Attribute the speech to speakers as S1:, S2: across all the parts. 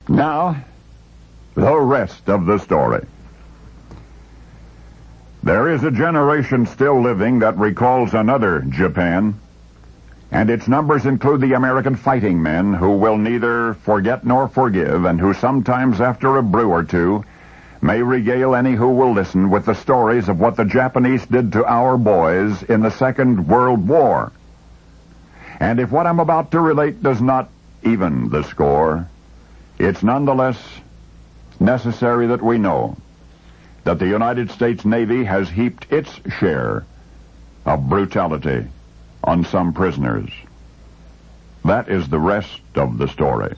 S1: Now, the rest of the story. There is a generation still living that recalls another Japan, and its numbers include the American fighting men who will neither forget nor forgive, and who sometimes after a brew or two may regale any who will listen with the stories of what the Japanese did to our boys in the Second World War. And if what I'm about to relate does not even the score, it's nonetheless necessary that we know that the United States Navy has heaped its share of brutality on some prisoners. That is the rest of the story.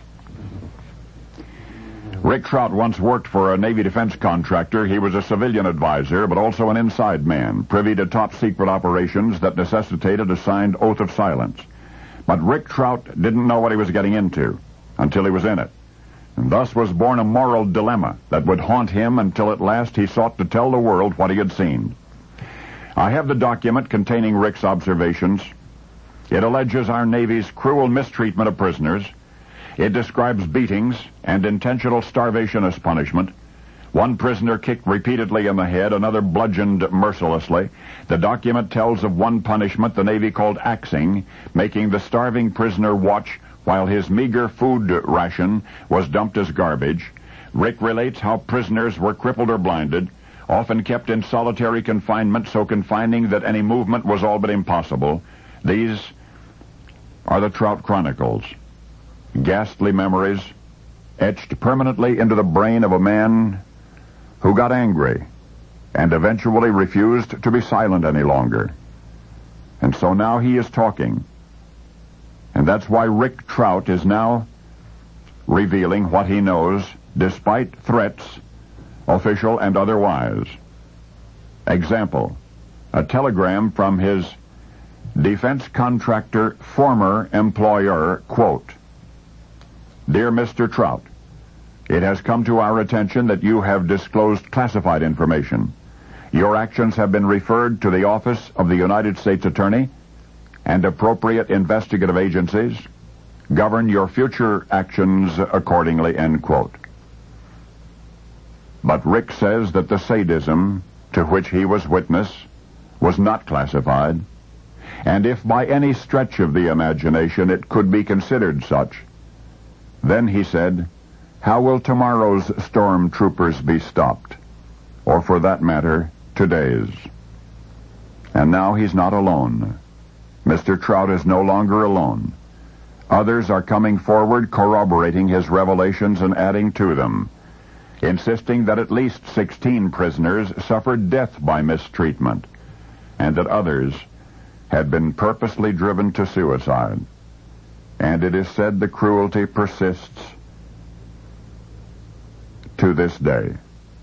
S1: Rick Trout once worked for a Navy defense contractor. He was a civilian advisor, but also an inside man, privy to top-secret operations that necessitated a signed oath of silence. But Rick Trout didn't know what he was getting into until he was in it. And thus was born a moral dilemma that would haunt him until at last he sought to tell the world what he had seen. I have the document containing Rick's observations. It alleges our Navy's cruel mistreatment of prisoners. It describes beatings and intentional starvation as punishment. One prisoner kicked repeatedly in the head, another bludgeoned mercilessly. The document tells of one punishment the Navy called axing, making the starving prisoner watch while his meager food ration was dumped as garbage. Rick relates how prisoners were crippled or blinded, often kept in solitary confinement, so confining that any movement was all but impossible. These are the Trout Chronicles. Ghastly memories etched permanently into the brain of a man who got angry and eventually refused to be silent any longer. And so now he is talking. And that's why Rick Trout is now revealing what he knows, despite threats, official and otherwise. Example, a telegram from his defense contractor former employer, quote, "Dear Mr. Trout, it has come to our attention that you have disclosed classified information. Your actions have been referred to the Office of the United States Attorney and appropriate investigative agencies. Govern your future actions accordingly," end quote. But Rick says that the sadism to which he was witness was not classified, and if by any stretch of the imagination it could be considered such, then he said, how will tomorrow's stormtroopers be stopped? Or for that matter, today's? And now he's not alone. Mr. Trout is no longer alone. Others are coming forward corroborating his revelations and adding to them, insisting that at least 16 prisoners suffered death by mistreatment, and that others had been purposely driven to suicide. And it is said the cruelty persists to this day.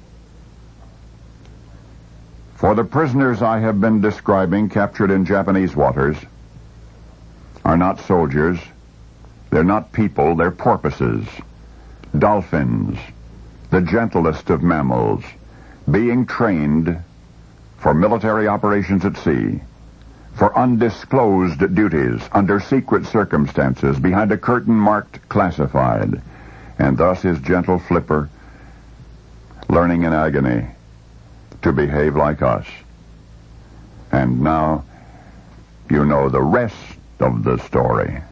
S1: For the prisoners I have been describing captured in Japanese waters are not soldiers, they're not people, they're porpoises, dolphins, the gentlest of mammals, being trained for military operations at sea, for undisclosed duties, under secret circumstances, behind a curtain marked classified. And thus is gentle Flipper learning in agony to behave like us. And now you know the rest of the story.